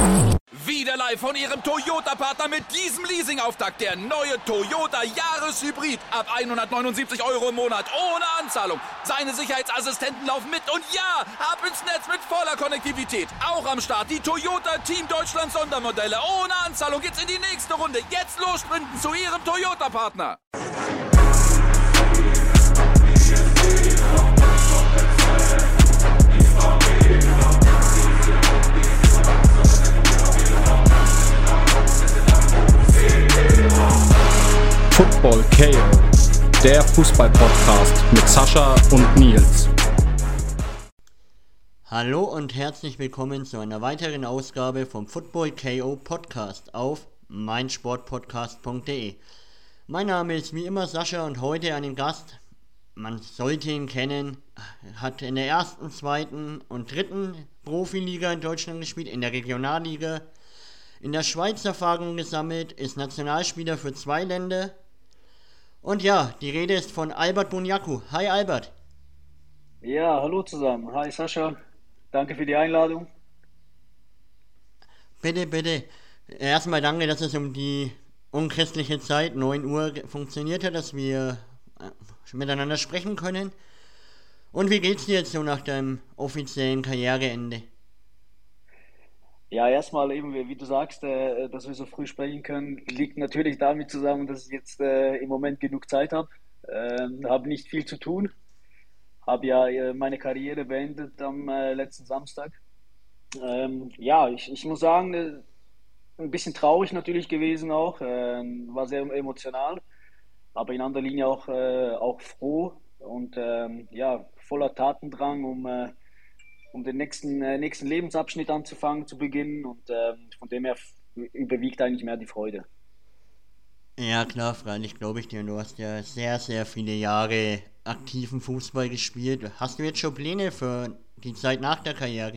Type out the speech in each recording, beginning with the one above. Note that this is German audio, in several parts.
Wieder live von Ihrem Toyota-Partner mit diesem Leasing-Auftakt. Der neue Toyota Jahreshybrid. Ab 179 € im Monat. Ohne Anzahlung. Seine Sicherheitsassistenten laufen mit. Und ja, ab ins Netz mit voller Konnektivität. Auch am Start die Toyota Team Deutschland Sondermodelle. Ohne Anzahlung geht's in die nächste Runde. Jetzt los sprinten zu Ihrem Toyota-Partner. Football KO, der Fußball-Podcast mit Sascha und Nils. Hallo und herzlich willkommen zu einer weiteren Ausgabe vom Football KO Podcast auf meinsportpodcast.de. Mein Name ist wie immer Sascha und heute einen Gast, man sollte ihn kennen, hat in der ersten, zweiten und dritten Profiliga in Deutschland gespielt, in der Regionalliga, in der Schweiz Erfahrung gesammelt, ist Nationalspieler für 2 Länder. Und ja, die Rede ist von Albert Bunyaku. Hi Albert. Ja, hallo zusammen. Hi Sascha. Danke für die Einladung. Bitte. Erstmal danke, dass es um die unchristliche Zeit, 9 Uhr, funktioniert hat, dass wir miteinander sprechen können. Und wie geht's dir jetzt so nach deinem offiziellen Karriereende? Ja, erstmal eben, wie du sagst, dass wir so früh sprechen können, liegt natürlich damit zusammen, dass ich jetzt im Moment genug Zeit habe. Habe nicht viel zu tun. Habe ja meine Karriere beendet am letzten Samstag. Ja, ich muss sagen, ein bisschen traurig natürlich gewesen auch. War sehr emotional, aber in anderer Linie auch froh und ja, voller Tatendrang, um den nächsten Lebensabschnitt anzufangen, zu beginnen und von dem her überwiegt eigentlich mehr die Freude. Ja klar, freilich glaube ich dir. Du hast ja sehr, sehr viele Jahre aktiven Fußball gespielt. Hast du jetzt schon Pläne für die Zeit nach der Karriere?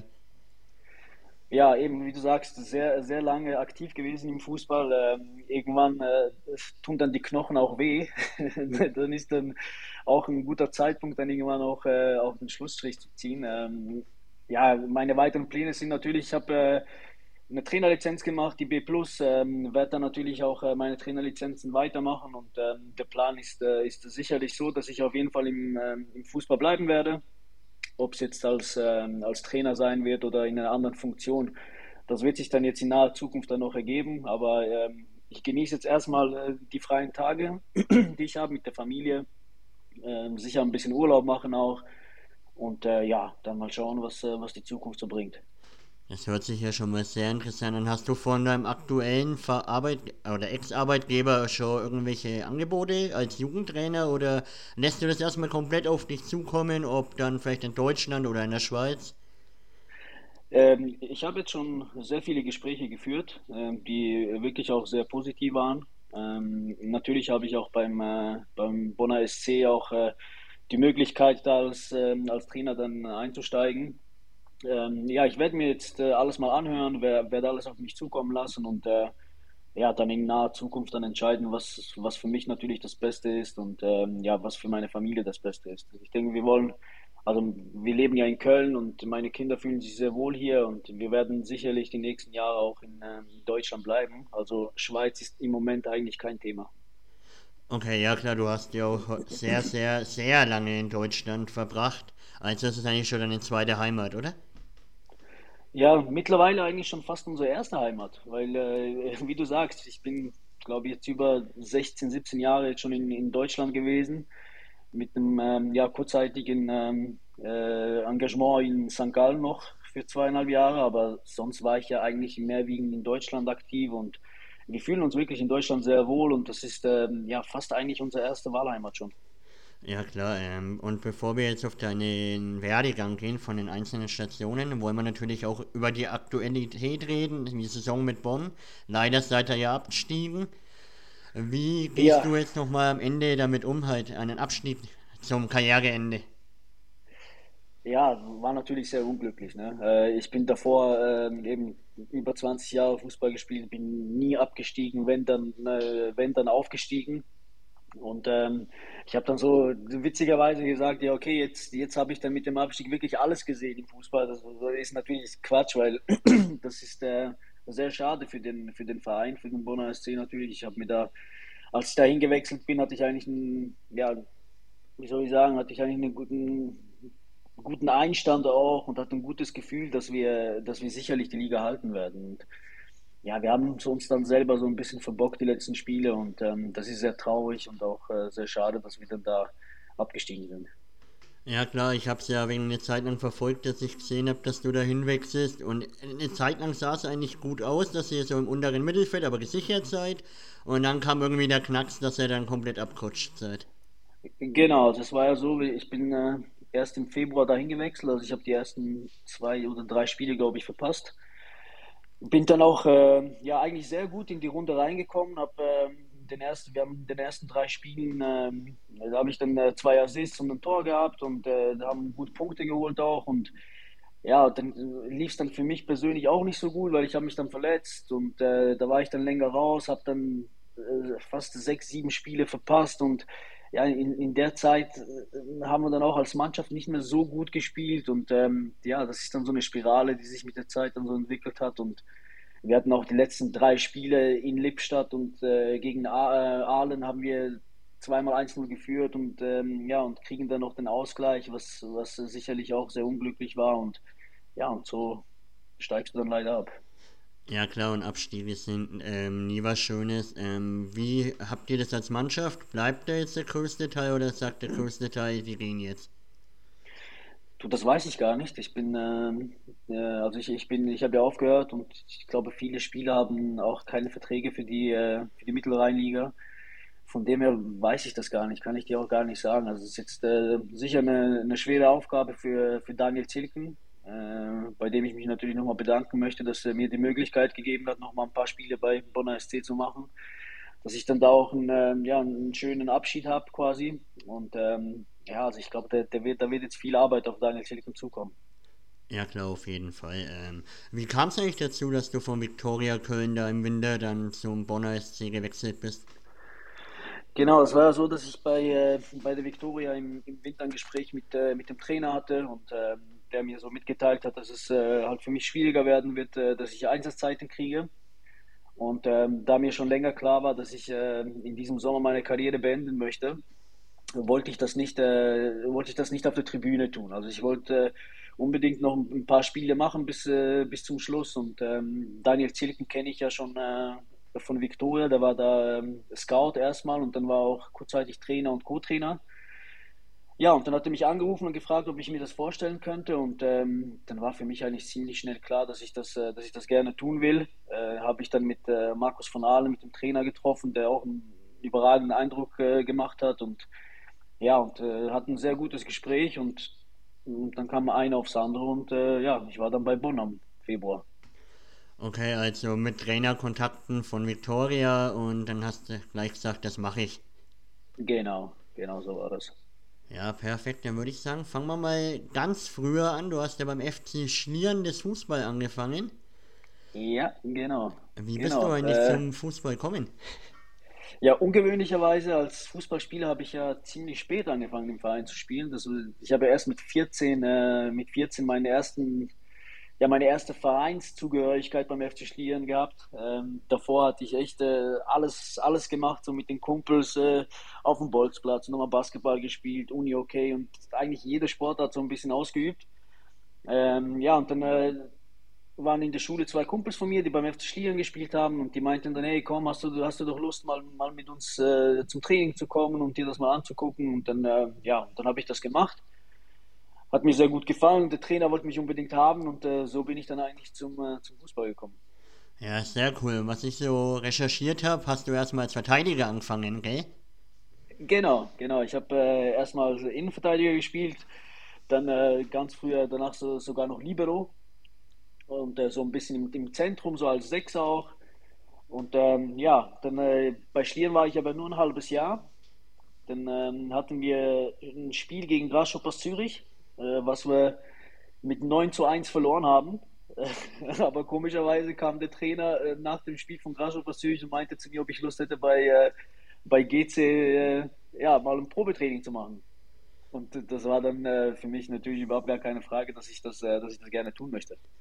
Ja, eben wie du sagst, sehr, sehr lange aktiv gewesen im Fußball. Irgendwann tun dann die Knochen auch weh. Dann ist dann auch ein guter Zeitpunkt, dann irgendwann auch auf den Schlussstrich zu ziehen. Ja, meine weiteren Pläne sind natürlich, ich habe eine Trainerlizenz gemacht, die B+, werde dann natürlich auch meine Trainerlizenzen weitermachen und der Plan ist sicherlich so, dass ich auf jeden Fall im Fußball bleiben werde. Ob es jetzt als Trainer sein wird oder in einer anderen Funktion, das wird sich dann jetzt in naher Zukunft dann noch ergeben, aber ich genieße jetzt erstmal die freien Tage, die ich habe mit der Familie, sicher ein bisschen Urlaub machen auch. Und ja, dann mal schauen, was die Zukunft so bringt. Das hört sich ja schon mal sehr interessant an. Hast du von deinem aktuellen oder Ex-Arbeitgeber schon irgendwelche Angebote als Jugendtrainer oder lässt du das erstmal komplett auf dich zukommen, ob dann vielleicht in Deutschland oder in der Schweiz? Ich habe jetzt schon sehr viele Gespräche geführt, die wirklich auch sehr positiv waren. Natürlich habe ich auch beim Bonner SC auch die Möglichkeit, da als Trainer dann einzusteigen. Ja, ich werde mir jetzt alles mal anhören, werde alles auf mich zukommen lassen und ja, dann in naher Zukunft dann entscheiden, was für mich natürlich das Beste ist und ja, was für meine Familie das Beste ist. Ich denke, also wir leben ja in Köln und meine Kinder fühlen sich sehr wohl hier und wir werden sicherlich die nächsten Jahre auch in Deutschland bleiben. Also Schweiz ist im Moment eigentlich kein Thema. Okay, ja klar, du hast ja auch sehr, sehr, sehr lange in Deutschland verbracht. Also das ist eigentlich schon deine zweite Heimat, oder? Ja, mittlerweile eigentlich schon fast unsere erste Heimat, weil, wie du sagst, ich bin, glaube ich, jetzt über 16, 17 Jahre jetzt schon in Deutschland gewesen, mit einem ja, kurzzeitigen Engagement in St. Gallen noch für 2,5 Jahre, aber sonst war ich ja eigentlich mehrwiegend in Deutschland aktiv und wir fühlen uns wirklich in Deutschland sehr wohl und das ist ja fast eigentlich unsere erste Wahlheimat schon. Ja klar, und bevor wir jetzt auf deinen Werdegang gehen von den einzelnen Stationen, wollen wir natürlich auch über die Aktualität reden, die Saison mit Bonn. Leider seid ihr ja abgestiegen. Wie gehst Ja, du jetzt nochmal am Ende damit um, halt einen Abstieg zum Karriereende? ja, war natürlich sehr unglücklich. Ne? Ich bin davor eben über 20 Jahre Fußball gespielt, bin nie abgestiegen, wenn dann aufgestiegen. Und ich habe dann so witzigerweise gesagt, ja okay, jetzt habe ich dann mit dem Abstieg wirklich alles gesehen im Fußball. Das ist natürlich Quatsch, weil das ist sehr schade für den Verein, für den Bonner SC natürlich. Ich habe mir da, als ich da hingewechselt bin, hatte ich eigentlich einen, ja, wie soll ich sagen, hatte ich eigentlich einen guten Einstand auch und hatte ein gutes Gefühl, dass wir sicherlich die Liga halten werden. Und ja, wir haben uns dann selber so ein bisschen verbockt, die letzten Spiele, und das ist sehr traurig und auch sehr schade, dass wir dann da abgestiegen sind. Ja klar, ich habe es ja wegen eine Zeit lang verfolgt, dass ich gesehen habe, dass du da hinwechselst und eine Zeit lang sah es eigentlich gut aus, dass ihr so im unteren Mittelfeld aber gesichert seid und dann kam irgendwie der Knacks, dass ihr dann komplett abgerutscht seid. Genau, das war ja so, ich bin erst im Februar dahin gewechselt, also ich habe die ersten 2 oder 3 Spiele, glaube ich, verpasst. Bin dann auch ja eigentlich sehr gut in die Runde reingekommen, wir haben den ersten 3 Spielen, da habe ich dann 2 Assists und ein Tor gehabt und da haben gut Punkte geholt auch, und ja, dann lief es dann für mich persönlich auch nicht so gut, weil ich habe mich dann verletzt und da war ich dann länger raus, habe dann fast 6, 7 Spiele verpasst, und ja, in der Zeit haben wir dann auch als Mannschaft nicht mehr so gut gespielt, und ja, das ist dann so eine Spirale, die sich mit der Zeit dann so entwickelt hat, und wir hatten auch die letzten 3 Spiele in Lippstadt und gegen Aalen haben wir zweimal 1-0 geführt, und ja, und kriegen dann noch den Ausgleich, was sicherlich auch sehr unglücklich war, und ja, und so steigst du dann leider ab. Ja klar, und Abstiege sind nie was Schönes. Wie habt ihr das als Mannschaft? Bleibt da jetzt der größte Teil oder sagt der größte Teil, die gehen jetzt? Du, das weiß ich gar nicht. Also ich habe ja aufgehört, und ich glaube, viele Spieler haben auch keine Verträge für die Mittelrheinliga. Von dem her weiß ich das gar nicht, kann ich dir auch gar nicht sagen. Also es ist jetzt sicher eine schwere Aufgabe für Daniel Zilken, bei dem ich mich natürlich nochmal bedanken möchte, dass er mir die Möglichkeit gegeben hat, nochmal ein paar Spiele bei Bonner SC zu machen, dass ich dann da auch ja, einen schönen Abschied habe quasi. Und ja, also ich glaube, da wird jetzt viel Arbeit auf Daniel Zilken zukommen. Ja klar, auf jeden Fall. Wie kam es eigentlich dazu, dass du von Viktoria Köln da im Winter dann zum Bonner SC gewechselt bist? Genau, es war ja so, dass ich bei der Viktoria im Winter ein Gespräch mit dem Trainer hatte, und der mir so mitgeteilt hat, dass es halt für mich schwieriger werden wird, dass ich Einsatzzeiten kriege. Und da mir schon länger klar war, dass ich in diesem Sommer meine Karriere beenden möchte, wollte ich das nicht auf der Tribüne tun. Also ich wollte unbedingt noch ein paar Spiele machen bis zum Schluss. Und Daniel Zilken kenne ich ja schon von Viktoria, der war da Scout erstmal und dann war auch kurzzeitig Trainer und Co-Trainer. Ja, und dann hat er mich angerufen und gefragt, ob ich mir das vorstellen könnte. Und dann war für mich eigentlich ziemlich schnell klar, dass ich das gerne tun will. Habe ich dann mit Markus von Aalen, mit dem Trainer getroffen, der auch einen überragenden Eindruck gemacht hat. Und ja, und hatten ein sehr gutes Gespräch, und dann kam einer aufs andere, und ja, ich war dann bei Bonn am Februar. Okay, also mit Trainerkontakten von Viktoria und dann hast du gleich gesagt, das mache ich. Genau so war das. Ja, perfekt. Dann würde ich sagen, fangen wir mal ganz früher an. Du hast ja beim FC Schlieren des Fußball angefangen. Ja, Wie bist du genau. eigentlich zum Fußball gekommen? Ja, ungewöhnlicherweise als Fußballspieler habe ich ja ziemlich spät angefangen, im Verein zu spielen. Ich habe ja erst mit 14 meine erste Vereinszugehörigkeit beim FC Schlieren gehabt. Davor hatte ich echt alles gemacht, so mit den Kumpels auf dem Bolzplatz, nochmal Basketball gespielt, Uni okay, und eigentlich jede Sportart so ein bisschen ausgeübt. Ja, und dann waren in der Schule 2 Kumpels von mir, die beim FC Schlieren gespielt haben, und die meinten dann, hey, komm, hast du doch Lust, mal mit uns zum Training zu kommen und dir das mal anzugucken, und dann, ja, dann habe ich das gemacht. Hat mir sehr gut gefallen. Der Trainer wollte mich unbedingt haben, und so bin ich dann eigentlich zum Fußball gekommen. Ja, sehr cool. Was ich so recherchiert habe, hast du erstmal als Verteidiger angefangen, gell? Genau. Ich habe erstmal als Innenverteidiger gespielt, dann ganz früher danach sogar noch Libero, und so ein bisschen im Zentrum, so als Sechser auch. Und ja, dann bei Schlieren war ich aber nur ein halbes Jahr. Dann hatten wir ein Spiel gegen Grasshoppers Zürich, was wir mit 9-1 verloren haben. Aber komischerweise kam der Trainer nach dem Spiel von Grasshoppers Zürich und meinte zu mir, ob ich Lust hätte, bei GC ja, mal ein Probetraining zu machen. Und das war dann für mich natürlich überhaupt gar keine Frage, dass ich das gerne tun möchte.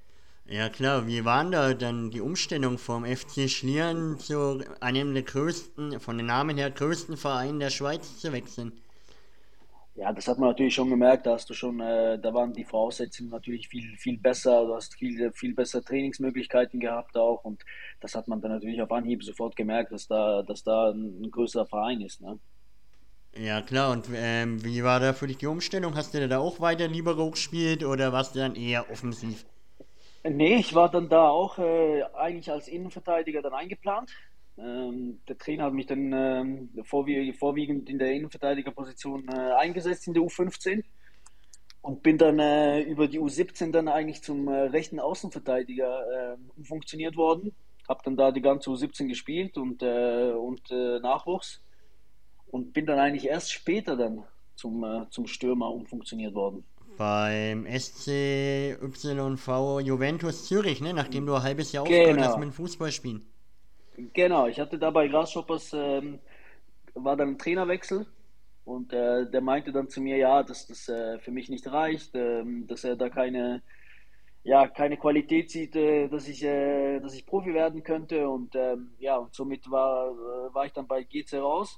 Ja klar, wie waren da dann die Umstellung vom FC Schlieren zu einem der größten, von den Namen her größten Vereinen der Schweiz zu wechseln? Ja, das hat man natürlich schon gemerkt, da hast du schon, da waren die Voraussetzungen natürlich viel besser, du hast viel bessere Trainingsmöglichkeiten gehabt auch und das hat man dann natürlich auf Anhieb sofort gemerkt, dass da ein größerer Verein ist, ne? Ja klar, und wie war da für dich die Umstellung? Hast du da auch weiter Libero gespielt oder warst du dann eher offensiv? Nee, ich war dann da auch eigentlich als Innenverteidiger dann eingeplant. Der Trainer hat mich dann vorwiegend in der Innenverteidigerposition eingesetzt in der U15 und bin dann über die U17 dann eigentlich zum rechten Außenverteidiger umfunktioniert worden. Hab dann da die ganze U17 gespielt und Nachwuchs und bin dann eigentlich erst später dann zum Stürmer umfunktioniert worden. Beim SC YV Juventus Zürich, ne? Nachdem du ein halbes Jahr aufgehört hast mit Genau, dem Fußballspielen. genau. Ich hatte da bei Grasshoppers war dann ein Trainerwechsel und der meinte dann zu mir, ja, dass das für mich nicht reicht, dass er da keine Qualität sieht, dass ich Profi werden könnte und ja, und somit war ich dann bei GC raus.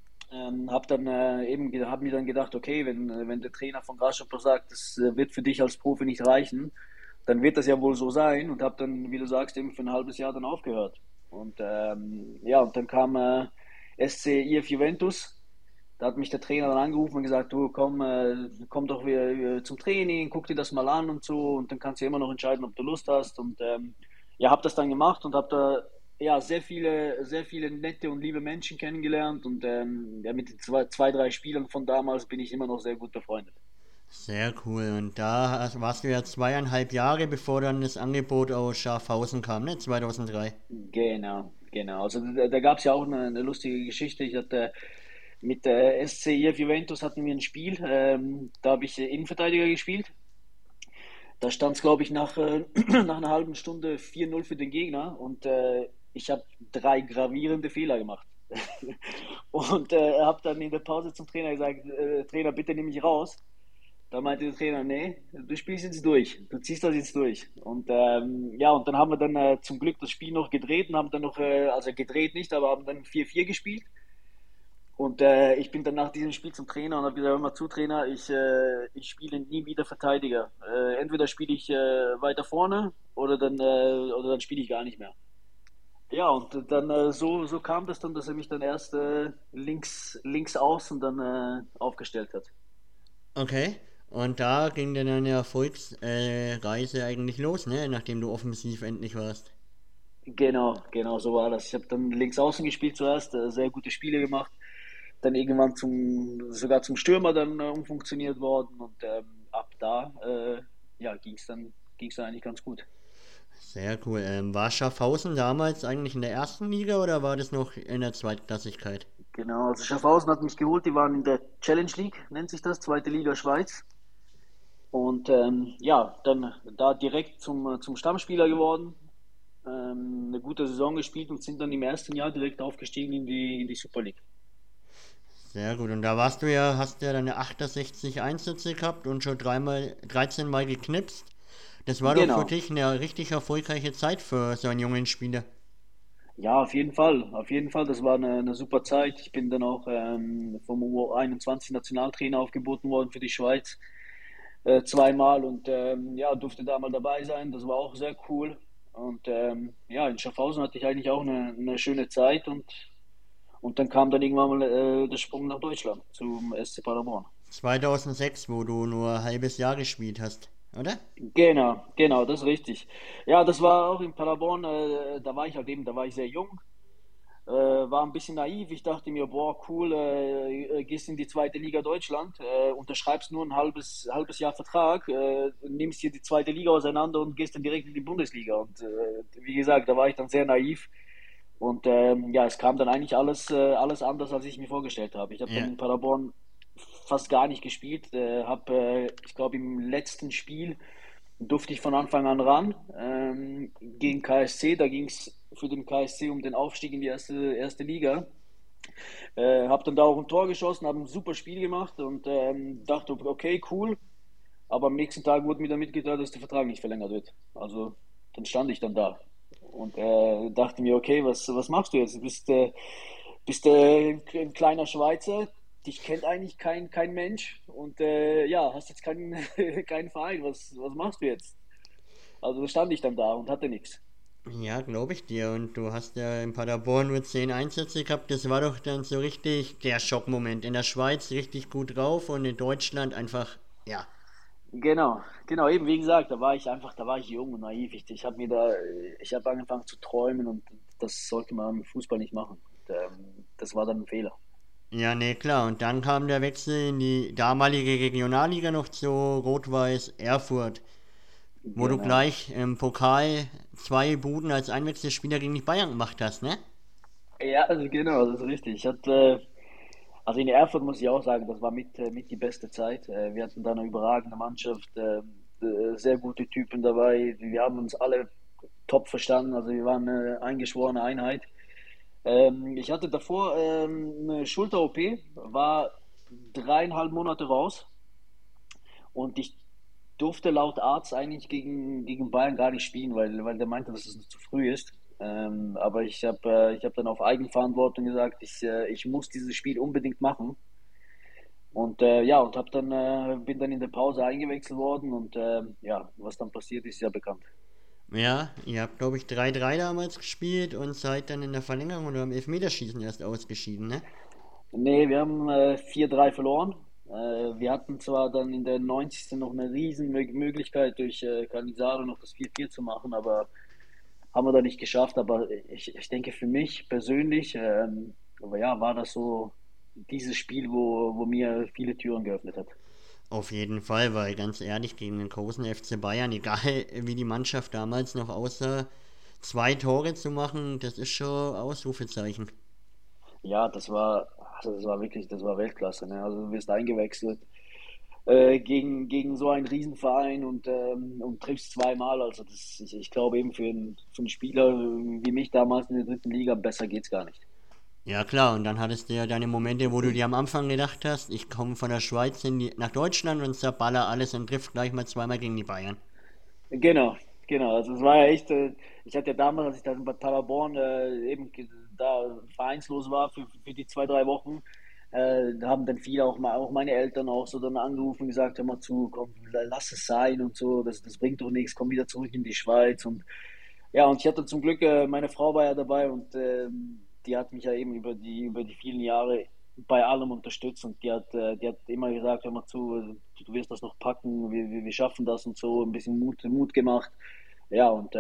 Hab mir dann gedacht, okay, wenn der Trainer von Grasshopper sagt, das wird für dich als Profi nicht reichen, dann wird das ja wohl so sein und habe dann, wie du sagst, eben für ein halbes Jahr dann aufgehört. Und ja, und dann kam SC IF Juventus. Da hat mich der Trainer dann angerufen und gesagt, du komm doch wieder zum Training, guck dir das mal an und so und dann kannst du ja immer noch entscheiden, ob du Lust hast. Und ja, habe das dann gemacht und habe da ja sehr viele nette und liebe Menschen kennengelernt und ja, mit den drei Spielern von damals bin ich immer noch sehr gut befreundet. Sehr cool. Und da warst du ja 2,5 Jahre, bevor dann das Angebot aus Schaffhausen kam, ne? 2003. Genau, genau. Also da gab es ja auch eine lustige Geschichte. Ich hatte mit der SC IF Juventus hatten wir ein Spiel, da habe ich Innenverteidiger gespielt. Da stand es, glaube ich, nach einer halben Stunde 4-0 für den Gegner und ich habe drei gravierende Fehler gemacht. Und habe dann in der Pause zum Trainer gesagt, Trainer, bitte nimm mich raus. Da meinte der Trainer, nee, du spielst jetzt durch, du ziehst das jetzt durch. Und ja, und dann haben wir dann zum Glück das Spiel noch gedreht und haben dann noch, also gedreht nicht, aber haben dann 4-4 gespielt. Und ich bin dann nach diesem Spiel zum Trainer und habe gesagt, hör mal zu, Trainer, ich spiele nie wieder Verteidiger. Entweder spiele ich weiter vorne oder dann spiele ich gar nicht mehr. Ja, und dann so kam das dann, dass er mich dann erst links außen dann aufgestellt hat. Okay. Und da ging dann deine Erfolgsreise eigentlich los, ne? Nachdem du offensiv endlich warst. Genau, so war das. Ich habe dann links außen gespielt zuerst, sehr gute Spiele gemacht, dann irgendwann sogar zum Stürmer dann umfunktioniert worden und ab da ja, ging's dann eigentlich ganz gut. Sehr cool. War Schaffhausen damals eigentlich in der ersten Liga oder war das noch in der Zweitklassigkeit? Genau, also Schaffhausen hat mich geholt, die waren in der Challenge League, nennt sich das, zweite Liga Schweiz. Und ja, dann da direkt zum Stammspieler geworden, eine gute Saison gespielt und sind dann im ersten Jahr direkt aufgestiegen in die Super League. Sehr gut. Und da warst du ja, hast ja deine 68 Einsätze gehabt und schon 13 Mal geknipst. Das war doch für Genau. dich eine richtig erfolgreiche Zeit für so einen jungen Spieler. Ja, auf jeden Fall. Auf jeden Fall. Das war eine super Zeit. Ich bin dann auch vom U21 Nationaltrainer aufgeboten worden für die Schweiz zweimal und ja, durfte da mal dabei sein. Das war auch sehr cool. Und ja, in Schaffhausen hatte ich eigentlich auch eine schöne Zeit und dann kam dann irgendwann mal der Sprung nach Deutschland zum SC Paderborn. 2006, wo du nur ein halbes Jahr gespielt hast, oder? Genau, das ist richtig. Ja, das war auch in Paderborn, da war ich halt eben, da war ich sehr jung, war ein bisschen naiv. Ich dachte mir, boah, cool, gehst in die zweite Liga Deutschland, unterschreibst nur ein halbes Jahr Vertrag, nimmst hier die zweite Liga auseinander und gehst dann direkt in die Bundesliga. Und wie gesagt, da war ich dann sehr naiv. Und ja, es kam dann eigentlich alles anders, als ich mir vorgestellt habe. Ich habe dann Ja. in Paderborn fast gar nicht gespielt. Ich glaube, im letzten Spiel durfte ich von Anfang an ran gegen KSC. Da ging es für den KSC um den Aufstieg in die erste Liga. Habe dann da auch ein Tor geschossen, habe ein super Spiel gemacht und dachte, okay, cool. Aber am nächsten Tag wurde mir dann mitgeteilt, dass der Vertrag nicht verlängert wird. Also dann stand ich dann da und dachte mir, okay, was machst du jetzt? Bist ein kleiner Schweizer, dich kennt eigentlich kein Mensch und ja, hast jetzt keinen Verein. Was machst du jetzt? Also stand ich dann da und hatte nichts. Ja, glaube ich dir. Und du hast ja in Paderborn nur 10 Einsätze gehabt. Das war doch dann so richtig der Schockmoment. In der Schweiz richtig gut drauf und in Deutschland einfach, ja. Genau, eben wie gesagt, da war ich jung und naiv. Ich habe angefangen zu träumen und das sollte man im Fußball nicht machen. Und, das war dann ein Fehler. Ja, nee, klar. Und dann kam der Wechsel in die damalige Regionalliga noch zu Rot-Weiß Erfurt, wo du Genau. gleich im Pokal 2 Buden als Einwechselspieler gegen die Bayern gemacht hast, ne? Ja, also genau, das ist richtig. Also in Erfurt muss ich auch sagen, das war mit die beste Zeit. Wir hatten da eine überragende Mannschaft, sehr gute Typen dabei. Wir haben uns alle top verstanden, also wir waren eine eingeschworene Einheit. Ich hatte davor eine Schulter-OP, war 3,5 Monate raus und ich durfte laut Arzt eigentlich gegen Bayern gar nicht spielen, weil der meinte, dass es noch zu früh ist. Aber ich hab dann auf Eigenverantwortung gesagt, ich muss dieses Spiel unbedingt machen. Und ja, bin dann in der Pause eingewechselt worden und ja, was dann passiert ist, ist ja bekannt. Ja, ihr habt, glaube ich, 3-3 damals gespielt und seid dann in der Verlängerung oder im Elfmeterschießen erst ausgeschieden, ne? Nee, wir haben 4-3 verloren. Wir hatten zwar dann in der 90. noch eine riesen Möglichkeit durch Cannizaro noch das 4-4 zu machen, aber haben wir da nicht geschafft. Aber ich denke für mich persönlich, aber ja, war das so dieses Spiel, wo mir viele Türen geöffnet hat. Auf jeden Fall, weil ganz ehrlich, gegen den großen FC Bayern, egal wie die Mannschaft damals noch aussah, 2 Tore zu machen, das ist schon Ausrufezeichen. Ja, das war wirklich, das war Weltklasse. Ne? Also du wirst eingewechselt gegen so einen Riesenverein und triffst zweimal. Also ich glaube eben für einen Spieler wie mich damals in der dritten Liga, besser geht's gar nicht. Ja klar, und dann hattest du ja deine Momente, wo du dir am Anfang gedacht hast, ich komme von der Schweiz nach Deutschland und zerballer alles und trifft gleich mal 2-mal gegen die Bayern. Genau, genau. Also es war ja echt, ich hatte ja damals, als ich dann bei Paderborn da vereinslos war für die 2, 3 Wochen, da haben dann viele, auch meine Eltern auch so dann angerufen und gesagt, hör mal zu, komm, lass es sein und so, das bringt doch nichts, komm wieder zurück in die Schweiz. Und ja, und ich hatte zum Glück, meine Frau war ja dabei und die hat mich ja eben über die vielen Jahre bei allem unterstützt und die hat immer gesagt, hör mal zu, du wirst das noch packen, wir schaffen das und so, ein bisschen Mut gemacht. Ja, und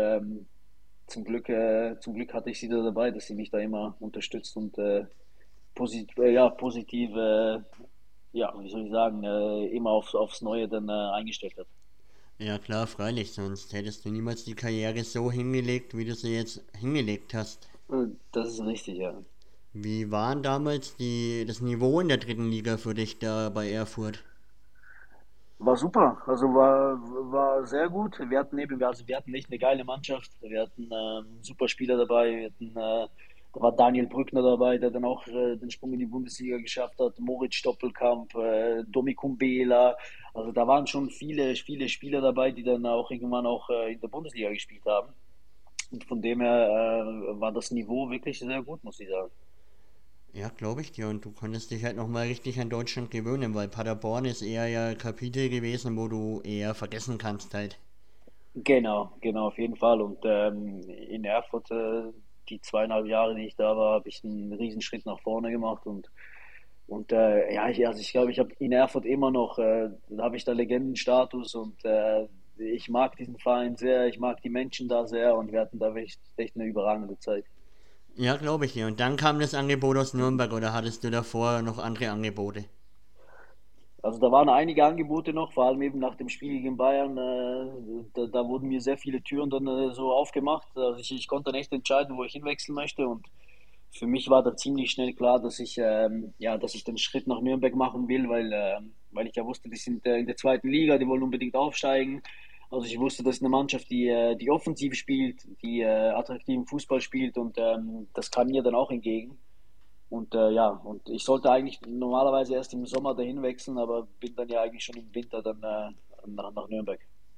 zum Glück hatte ich sie da dabei, dass sie mich da immer unterstützt und positiv, ja, wie soll ich sagen, immer aufs Neue dann eingestellt hat. Ja klar, freilich, sonst hättest du niemals die Karriere so hingelegt, wie du sie jetzt hingelegt hast. Das ist richtig, ja. Wie war denn damals das Niveau in der dritten Liga für dich da bei Erfurt? War super, also war sehr gut. Wir hatten echt eine geile Mannschaft. Wir hatten super Spieler dabei. Da war Daniel Brückner dabei, der dann auch den Sprung in die Bundesliga geschafft hat. Moritz Stoppelkamp, Domi Kumbela. Also da waren schon viele Spieler dabei, die dann auch irgendwann auch in der Bundesliga gespielt haben. Und von dem her war das Niveau wirklich sehr gut, muss ich sagen. Ja, glaube ich dir. Und du konntest dich halt nochmal richtig an Deutschland gewöhnen, weil Paderborn ist eher ja Kapitel gewesen, wo du eher vergessen kannst halt. Genau, auf jeden Fall. Und in Erfurt, die 2,5 Jahre, die ich da war, habe ich einen Riesenschritt nach vorne gemacht. Und ja, also ich glaube, ich habe in Erfurt immer noch, da habe ich da Legendenstatus und ich mag diesen Verein sehr, ich mag die Menschen da sehr und wir hatten da echt eine überragende Zeit. Ja, glaube ich dir. Und dann kam das Angebot aus Nürnberg oder hattest du davor noch andere Angebote? Also da waren einige Angebote noch, vor allem eben nach dem Spiel gegen Bayern. Da wurden mir sehr viele Türen dann so aufgemacht. Also ich konnte dann echt entscheiden, wo ich hinwechseln möchte. Und für mich war da ziemlich schnell klar, dass ich den Schritt nach Nürnberg machen will, weil ich ja wusste, die sind in der zweiten Liga, die wollen unbedingt aufsteigen. Also ich wusste, das ist eine Mannschaft, die offensiv spielt, die attraktiven Fußball spielt und das kam mir dann auch entgegen. Und ja, und ich sollte eigentlich normalerweise erst im Sommer dahin wechseln, aber bin dann ja eigentlich schon im Winter dann nach Nürnberg.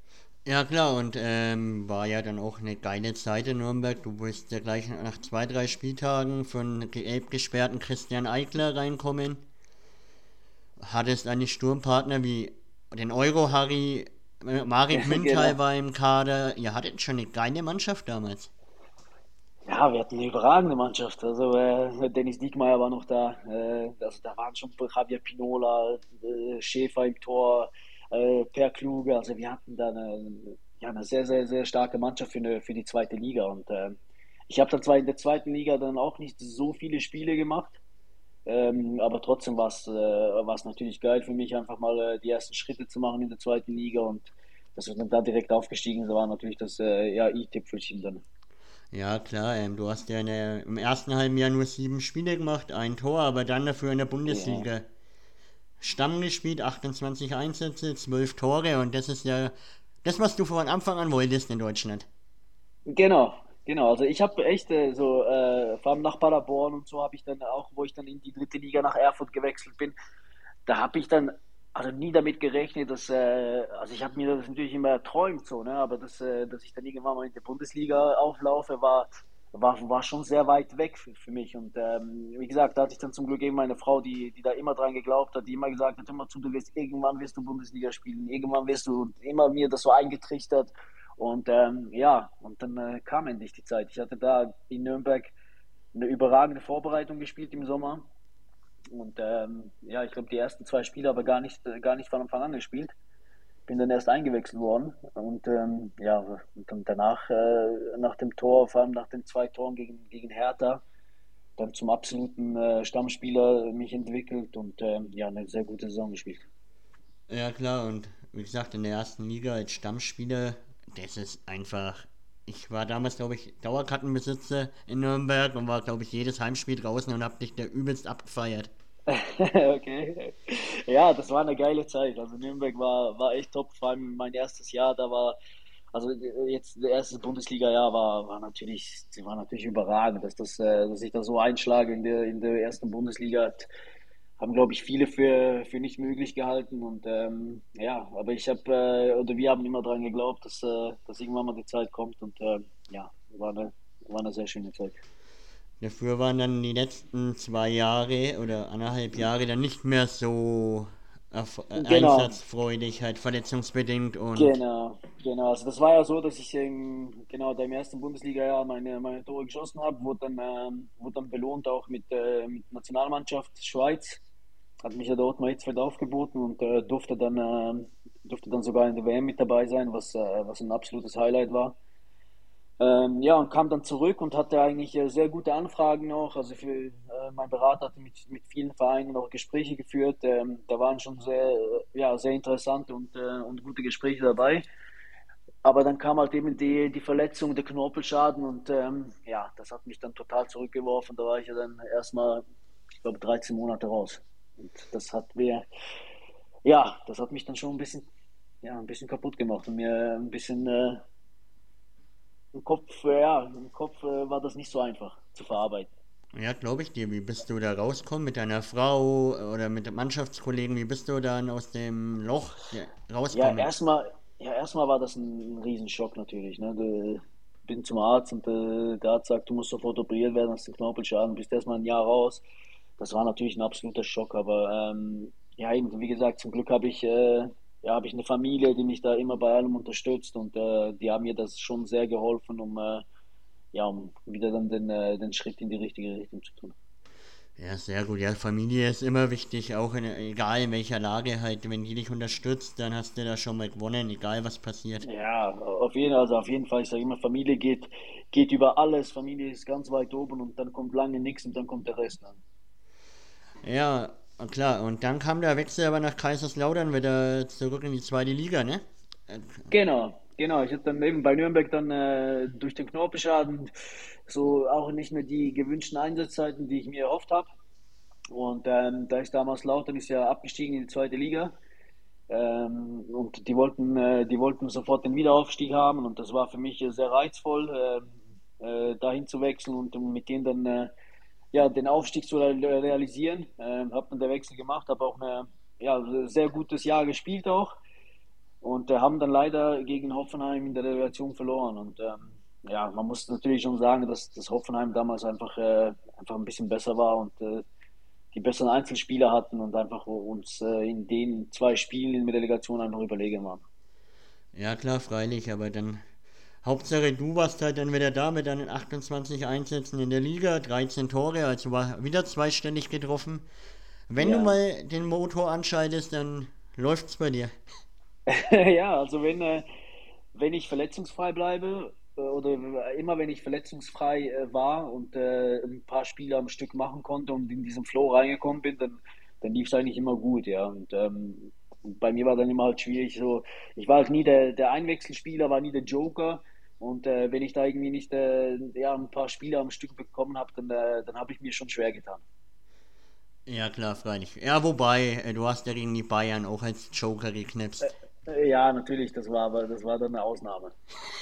Ja klar, und war ja dann auch eine geile Zeit in Nürnberg. Du wirst ja gleich nach 2, 3 Spieltagen von gelb gesperrten Christian Eickler reinkommen. Hattest eine Sturmpartner wie den Euro-Harry, Marek Müntal Genau. war im Kader. Ihr hattet schon eine geile Mannschaft damals. Ja, wir hatten eine überragende Mannschaft. Also Dennis Diekmeyer war noch da. Also da waren schon Javier Pinola, Schäfer im Tor, Per Kluge. Also wir hatten da ja, eine sehr, sehr, sehr starke Mannschaft für die zweite Liga. Und ich habe dann zwar in der zweiten Liga dann auch nicht so viele Spiele gemacht, aber trotzdem war es natürlich geil für mich, einfach mal die ersten Schritte zu machen in der zweiten Liga. Und dass wir dann da direkt aufgestiegen sind, war natürlich das ja, i-Tüpfelchen dann. Ja klar, du hast ja im ersten halben Jahr nur 7 Spiele gemacht, ein Tor, aber dann dafür in der Ja. Bundesliga Stamm gespielt, 28 Einsätze, 12 Tore und das ist ja das, was du von Anfang an wolltest in Deutschland. Genau, genau. Also ich habe echt vor allem nach Paderborn und so habe ich dann auch, wo ich dann in die dritte Liga nach Erfurt gewechselt bin, da habe ich dann also nie damit gerechnet, also ich habe mir das natürlich immer erträumt so, ne, aber dass ich dann irgendwann mal in der Bundesliga auflaufe, war schon sehr weit weg für mich. Und wie gesagt, da hatte ich dann zum Glück eben meine Frau, die da immer dran geglaubt hat, die immer gesagt hat, immer zu, irgendwann wirst du Bundesliga spielen, irgendwann wirst du, und immer mir das so eingetrichtert. Und ja, und dann kam endlich die Zeit. Ich hatte da in Nürnberg eine überragende Vorbereitung gespielt im Sommer. Und ja, ich glaube, die ersten 2 Spiele aber gar nicht von Anfang an gespielt. Bin dann erst eingewechselt worden. Und ja, und dann danach, nach dem Tor, vor allem nach den 2 Toren gegen Hertha, dann zum absoluten Stammspieler mich entwickelt und ja, eine sehr gute Saison gespielt. Ja klar, und wie gesagt, in der ersten Liga als Stammspieler, das ist einfach. Ich war damals, glaube ich, Dauerkartenbesitzer in Nürnberg und war, glaube ich, jedes Heimspiel draußen und hab dich da übelst abgefeiert. Okay. Ja, das war eine geile Zeit. Also Nürnberg war echt top, vor allem mein erstes Jahr, also jetzt das erste Bundesliga-Jahr war natürlich überragend, dass ich da so einschlage in der ersten Bundesliga, haben glaube ich viele für nicht möglich gehalten und ja, aber oder wir haben immer dran geglaubt, dass irgendwann mal die Zeit kommt und ja, war eine sehr schöne Zeit. Dafür waren dann die letzten 2 Jahre oder 1,5 Jahre dann nicht mehr so Genau, einsatzfreudig, halt verletzungsbedingt und genau, genau. Also das war ja so, dass ich genau da im ersten Bundesliga-Jahr meine Tore geschossen habe, wurde dann belohnt auch mit Nationalmannschaft Schweiz. Hat mich ja dort mal Hitzfeld aufgeboten und durfte dann sogar in der WM mit dabei sein, was ein absolutes Highlight war. Ja, und kam dann zurück und hatte eigentlich sehr gute Anfragen noch. Also mein Berater hatte mit vielen Vereinen noch Gespräche geführt. Da waren schon ja, sehr interessante und gute Gespräche dabei. Aber dann kam halt eben die Verletzung, der Knorpelschaden und ja, das hat mich dann total zurückgeworfen. Da war ich ja dann erstmal, ich glaube, 13 Monate raus. Und das hat mich dann schon ein bisschen kaputt gemacht und mir ein bisschen im Kopf war das nicht so einfach zu verarbeiten. ja, glaube ich dir. Wie bist du da rausgekommen mit deiner Frau oder mit den Mannschaftskollegen? Wie bist du dann aus dem Loch Ja, rausgekommen? erstmal war das ein Riesenschock natürlich. Ne? Bin zum Arzt und der Arzt sagt, du musst sofort operiert werden, hast den Knorpelschaden, bist erstmal ein Jahr raus. Das war natürlich ein absoluter Schock, aber ja, eben, wie gesagt, zum Glück habe ich eine Familie, die mich da immer bei allem unterstützt und die haben mir das schon sehr geholfen, um wieder dann den Schritt in die richtige Richtung zu tun. Ja, sehr gut. Ja, Familie ist immer wichtig, auch egal in welcher Lage halt. Wenn die dich unterstützt, dann hast du da schon mal gewonnen, egal was passiert. Ja, auf jeden Fall, ich sage immer, Familie geht über alles. Familie ist ganz weit oben und dann kommt lange nichts und dann kommt der Rest an. Ja, klar. Und dann kam der Wechsel aber nach Kaiserslautern wieder zurück in die zweite Liga, ne? Äh, Genau, genau. Ich hatte dann eben bei Nürnberg dann durch den Knorpelschaden so auch nicht mehr die gewünschten Einsatzzeiten, die ich mir erhofft habe. Und da ist damals Lautern ist ja abgestiegen in die zweite Liga. Und die wollten sofort den Wiederaufstieg haben und das war für mich sehr reizvoll, dahin zu wechseln und mit denen dann ja, den Aufstieg zu realisieren. Habe dann der Wechsel gemacht, habe auch ja, sehr gutes Jahr gespielt auch. und haben dann leider gegen Hoffenheim in der Relegation verloren. Und ja, man muss natürlich schon sagen, dass Hoffenheim damals einfach ein bisschen besser war und die besseren Einzelspieler hatten und einfach uns in den 2 Spielen in der Relegation einfach überlegen waren. Ja klar, freilich, aber dann Hauptsache du warst halt dann wieder da mit deinen 28 Einsätzen in der Liga, 13 Tore, also war wieder zweistellig getroffen. Wenn du Ja. mal den Motor anschaltest, dann läuft's bei dir. Ja, also wenn ich verletzungsfrei bleibe oder immer wenn ich verletzungsfrei war und ein paar Spiele am Stück machen konnte und in diesen Flow reingekommen bin, dann lief es eigentlich immer gut, ja. Und bei mir war dann immer halt schwierig, so, ich war halt nie der Einwechselspieler, war nie der Joker. Und wenn ich da irgendwie nicht ja, ein paar Spiele am Stück bekommen habe, dann habe ich mir schon schwer getan. Ja klar, freilich. Ja, wobei, du hast ja gegen die Bayern auch als Joker geknipst. Ja, natürlich, das war dann eine Ausnahme.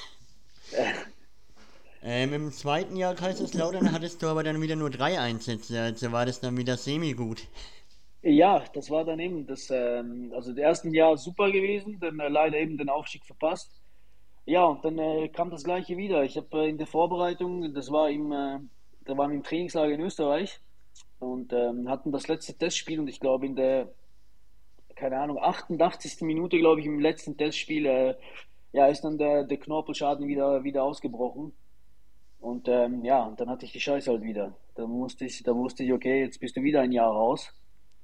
Im zweiten Jahr Kaiserslautern hattest du aber dann wieder nur 3 Einsätze, also war das dann wieder semi-gut. Ja, das war dann eben also im ersten Jahr super gewesen, dann leider eben den Aufstieg verpasst. Ja, und dann kam das Gleiche wieder. Ich habe in der Vorbereitung, da waren wir im Trainingslager in Österreich und hatten das letzte Testspiel und ich glaube in der, keine Ahnung, 88. Minute, glaube ich, im letzten Testspiel, ja, ist dann der Knorpelschaden wieder ausgebrochen. Und ja, und dann hatte ich die Scheiße halt wieder. Da wusste ich, okay, jetzt bist du wieder ein Jahr raus.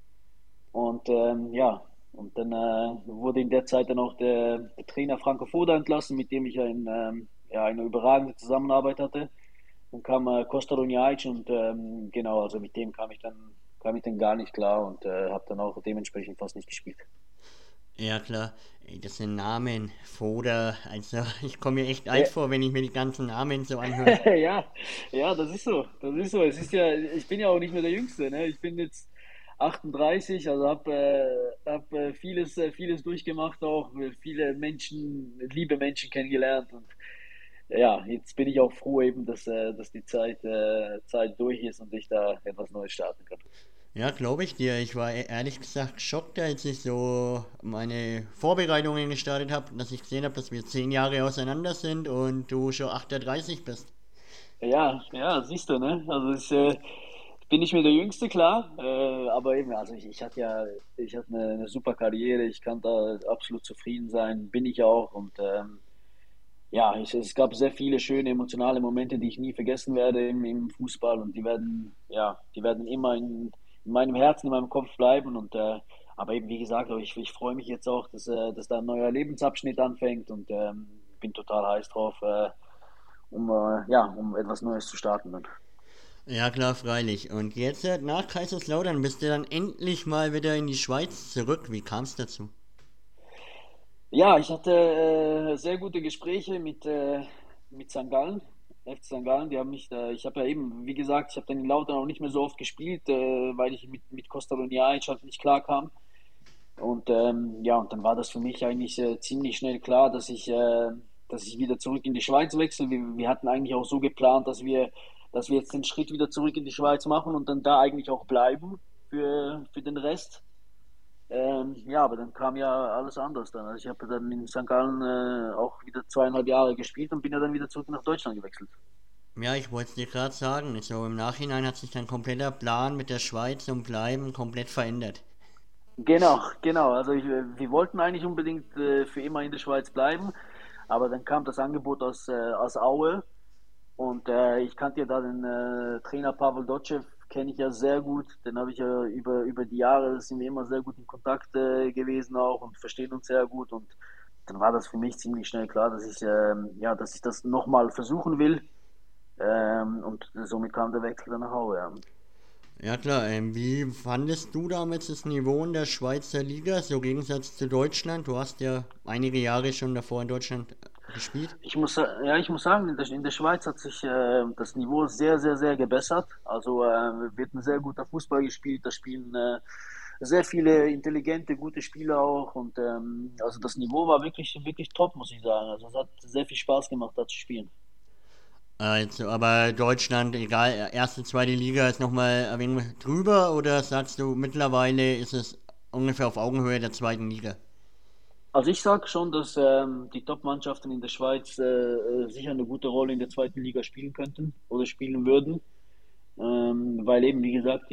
Und ja, und dann wurde in der Zeit dann auch der Trainer Franco Foda entlassen, mit dem ich ja, eine überragende Zusammenarbeit hatte. Dann kam Costa Runjaic und genau, also mit dem kam ich dann gar nicht klar und habe dann auch dementsprechend fast nicht gespielt. Ja klar, ey, das sind Namen, Foda, also ich komme mir echt alt Ja, vor, wenn ich mir die ganzen Namen so anhöre. ja, ja, das ist so. Das ist so. Es ist ja, ich bin ja auch nicht mehr der Jüngste, ne? Ich bin jetzt 38, also hab vieles durchgemacht auch, viele Menschen, liebe Menschen kennengelernt und ja, jetzt bin ich auch froh eben, dass die Zeit durch ist und ich da etwas Neues starten kann. Ja, glaube ich dir. Ich war ehrlich gesagt geschockt, als ich so meine Vorbereitungen gestartet habe, dass ich gesehen habe, dass wir 10 Jahre auseinander sind und du schon 38 bist. Ja, ja, siehst du, ne? Also ich bin nicht mehr der Jüngste, klar, aber eben, also ich hatte eine super Karriere, ich kann da absolut zufrieden sein, bin ich auch und ja, es gab sehr viele schöne emotionale Momente, die ich nie vergessen werde im Fußball und die werden immer in meinem Herzen, in meinem Kopf bleiben und aber eben, wie gesagt, ich freue mich jetzt auch, dass da ein neuer Lebensabschnitt anfängt und bin total heiß drauf, um etwas Neues zu starten dann. Ja, klar, freilich. Und jetzt nach Kaiserslautern bist du dann endlich mal wieder in die Schweiz zurück. Wie kam es dazu? Ja, ich hatte sehr gute Gespräche mit St. Gallen, FC St. Gallen. Die haben mich da, ich habe ja eben, wie gesagt, ich habe dann in Lautern auch nicht mehr so oft gespielt, weil ich mit Costa Uniaic halt nicht klar kam. Und ja, und dann war das für mich eigentlich ziemlich schnell klar, dass ich wieder zurück in die Schweiz wechsle. Wir hatten eigentlich auch so geplant, dass wir jetzt den Schritt wieder zurück in die Schweiz machen und dann da eigentlich auch bleiben für den Rest. Ja, aber dann kam ja alles anders dann. Also ich habe dann in St. Gallen auch wieder 2,5 Jahre gespielt und bin ja dann wieder zurück nach Deutschland gewechselt. Ja, ich wollte es dir gerade sagen. So im Nachhinein hat sich dein kompletter Plan mit der Schweiz und Bleiben komplett verändert. Genau, genau. Also wir wollten eigentlich unbedingt für immer in der Schweiz bleiben, aber dann kam das Angebot aus Aue und ich kannte ja da den Trainer Pavel Dotschew, kenne ich ja sehr gut. Den habe ich ja über die Jahre, sind wir immer sehr gut in Kontakt gewesen auch und verstehen uns sehr gut. Und dann war das für mich ziemlich schnell klar, dass ich das nochmal versuchen will. Und somit kam der Wechsel dann nach Aue. Ja. Ja klar, wie fandest du damals das Niveau in der Schweizer Liga, so im Gegensatz zu Deutschland? Du hast ja einige Jahre schon davor in Deutschland gespielt. Ich muss sagen, in der Schweiz hat sich das Niveau sehr, sehr, sehr gebessert. Also wird ein sehr guter Fußball gespielt. Da spielen sehr viele intelligente, gute Spieler auch. Und also das Niveau war wirklich, wirklich top, muss ich sagen. Also es hat sehr viel Spaß gemacht, da zu spielen. Also, aber Deutschland, egal, erste, zweite Liga ist nochmal ein wenig drüber oder sagst du, mittlerweile ist es ungefähr auf Augenhöhe der zweiten Liga? Also ich sage schon, dass die Top-Mannschaften in der Schweiz sicher eine gute Rolle in der zweiten Liga spielen könnten oder spielen würden. Weil eben, wie gesagt,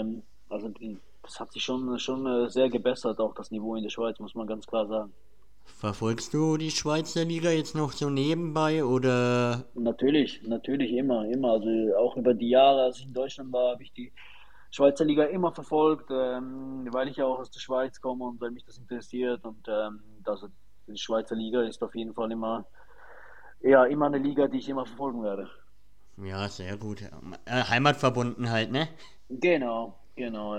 das hat sich schon sehr gebessert, auch das Niveau in der Schweiz, muss man ganz klar sagen. Verfolgst du die Schweizer Liga jetzt noch so nebenbei oder? Natürlich, natürlich immer, immer. Also auch über die Jahre, als ich in Deutschland war, habe ich die Schweizer Liga immer verfolgt, weil ich ja auch aus der Schweiz komme und weil mich das interessiert. Und also die Schweizer Liga ist auf jeden Fall immer, ja, immer eine Liga, die ich immer verfolgen werde. Ja, sehr gut. Heimatverbundenheit, ne? Genau, genau.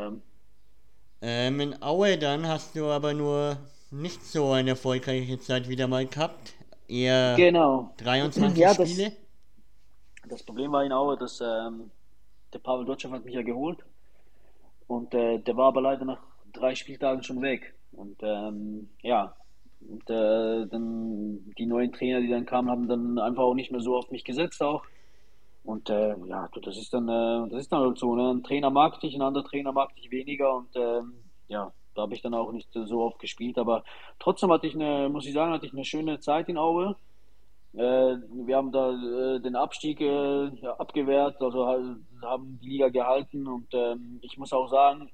In Aue dann hast du aber nur nicht so eine erfolgreiche Zeit wieder mal gehabt. Eher Genau. 23 Ja, Spiele. das Problem war in Aue, dass der Pavel Dotschew hat mich ja geholt und der war aber leider nach 3 Spieltagen schon weg. Und ja, und dann die neuen Trainer, die dann kamen, haben dann einfach auch nicht mehr so auf mich gesetzt auch. Und ja, du, das ist dann halt so, ne? Ein Trainer mag dich, ein anderer Trainer mag dich weniger und ja, da habe ich dann auch nicht so oft gespielt. Aber trotzdem muss ich sagen, hatte ich eine schöne Zeit in Aue. Wir haben da den Abstieg ja, abgewehrt, also haben die Liga gehalten und ich muss auch sagen,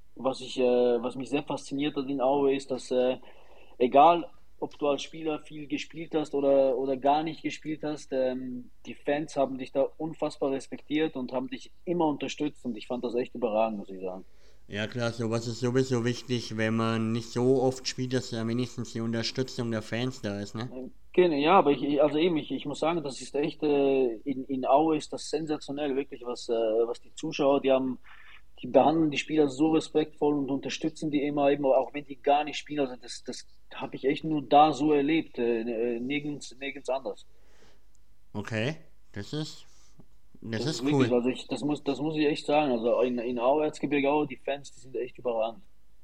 was mich sehr fasziniert hat in Aue ist, dass egal, ob du als Spieler viel gespielt hast oder gar nicht gespielt hast, die Fans haben dich da unfassbar respektiert und haben dich immer unterstützt und ich fand das echt überragend, muss ich sagen. Ja klar, sowas ist sowieso wichtig, wenn man nicht so oft spielt, dass da wenigstens die Unterstützung der Fans da ist, ne? Ja, aber also eben, ich muss sagen, das ist echt, in Aue ist das sensationell, wirklich, was die Zuschauer, die behandeln die Spieler so respektvoll und unterstützen die immer, eben, auch wenn die gar nicht spielen. Also das habe ich echt nur da so erlebt, nirgends anders. Okay, das ist, das Das ist ist wirklich, cool. also das muss ich echt sagen. Also in Aue, Erzgebirge Aue, die Fans, die sind echt überragend.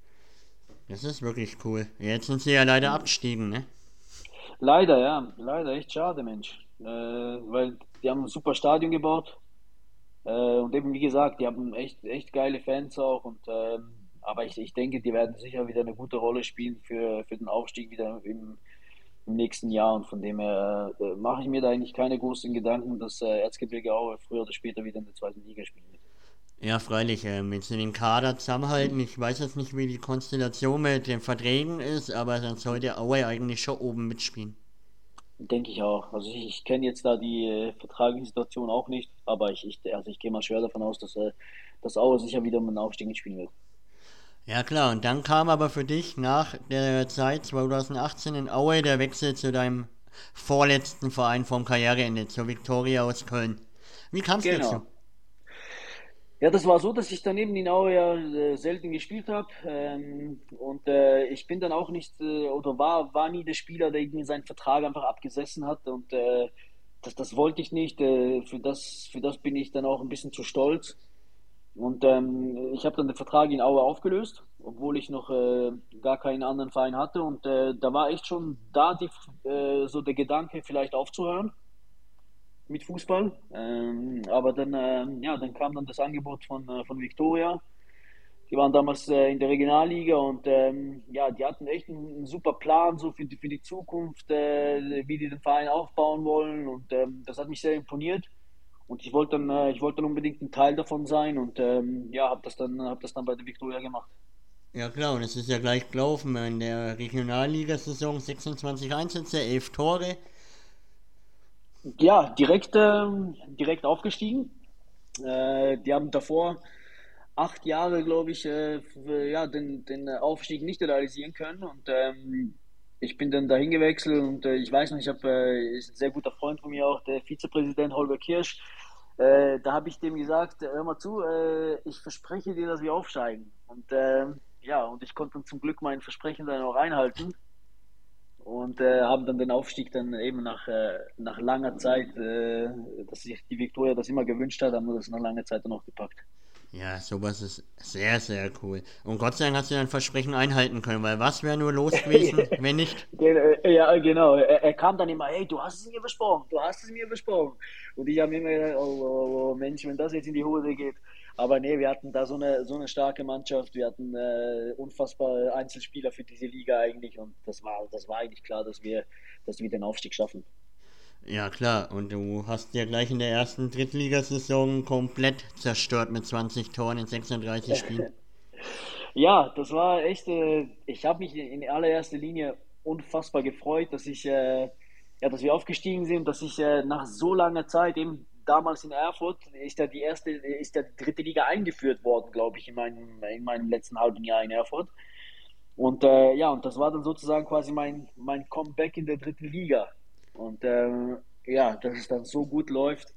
Das ist wirklich cool. Jetzt sind sie ja leider abgestiegen, ne? Leider, ja, leider, echt schade, Mensch. Weil die haben ein super Stadion gebaut. Und eben, wie gesagt, die haben echt geile Fans auch. Aber ich denke, die werden sicher wieder eine gute Rolle spielen für den Aufstieg wieder im nächsten Jahr. Und von dem her mache ich mir da eigentlich keine großen Gedanken, dass Erzgebirge Aue früher oder später wieder in der zweiten Liga spielen wird. Ja, freilich, wenn sie den Kader zusammenhalten, ich weiß jetzt nicht, wie die Konstellation mit den Verträgen ist, aber dann sollte Aue eigentlich schon oben mitspielen. Denke ich auch. Also ich kenne jetzt da die vertragliche Situation auch nicht, aber also ich gehe mal schwer davon aus, dass Aue sicher wieder um den Aufstieg mitspielen wird. Ja klar, und dann kam aber für dich nach der Zeit 2018 in Aue der Wechsel zu deinem vorletzten Verein vom Karriereende, zur Viktoria aus Köln. Wie kam es dazu? Genau. Ja, das war so, dass ich daneben in Aue ja selten gespielt habe und ich bin dann auch nicht oder war nie der Spieler, der irgendwie seinen Vertrag einfach abgesessen hat und das wollte ich nicht. Für das bin ich dann auch ein bisschen zu stolz und ich habe dann den Vertrag in Aue aufgelöst, obwohl ich noch gar keinen anderen Verein hatte und da war echt schon da so der Gedanke, vielleicht aufzuhören mit Fußball. Aber ja, dann kam dann das Angebot von Viktoria. Die waren damals in der Regionalliga und ja, die hatten echt einen super Plan so für die Zukunft, wie die den Verein aufbauen wollen und das hat mich sehr imponiert. Und ich wollte dann unbedingt ein Teil davon sein und ja, hab das dann bei der Viktoria gemacht. Ja klar, und es ist ja gleich gelaufen in der Regionalligasaison 26 Einsätze, 11 Tore. Ja, direkt aufgestiegen. Die haben davor 8 Jahre, glaube ich, ja, den Aufstieg nicht realisieren können. Und ich bin dann dahin gewechselt und ich weiß noch, ist ein sehr guter Freund von mir auch, der Vizepräsident Holger Kirsch. Da habe ich dem gesagt, hör mal zu, ich verspreche dir, dass wir aufsteigen. Und ja, und ich konnte dann zum Glück mein Versprechen dann auch einhalten und haben dann den Aufstieg dann eben nach langer Zeit, dass sich die Viktoria das immer gewünscht hat, haben wir das nach langer Zeit dann auch gepackt. Ja, sowas ist sehr, sehr cool. Und Gott sei Dank hast du dein Versprechen einhalten können, weil was wäre nur los gewesen, wenn nicht? Ja, genau. Er kam dann immer, hey, du hast es mir versprochen, du hast es mir versprochen. Und ich habe mir immer gedacht, oh, Mensch, wenn das jetzt in die Hose geht. Aber nee, wir hatten da so eine starke Mannschaft, wir hatten unfassbare Einzelspieler für diese Liga eigentlich und das war eigentlich klar, dass wir den Aufstieg schaffen. Ja, klar. Und du hast ja gleich in der ersten Drittligasaison komplett zerstört mit 20 Toren in 36 Spielen. Ja, das war echt, ich habe mich in allererster Linie unfassbar gefreut, dass wir aufgestiegen sind, dass ich nach so langer Zeit, eben damals in Erfurt, ist ja die dritte Liga eingeführt worden, glaube ich, in meinem letzten halben Jahr in Erfurt. Und ja, und das war dann sozusagen quasi mein Comeback in der dritten Liga. Und ja, dass es dann so gut läuft,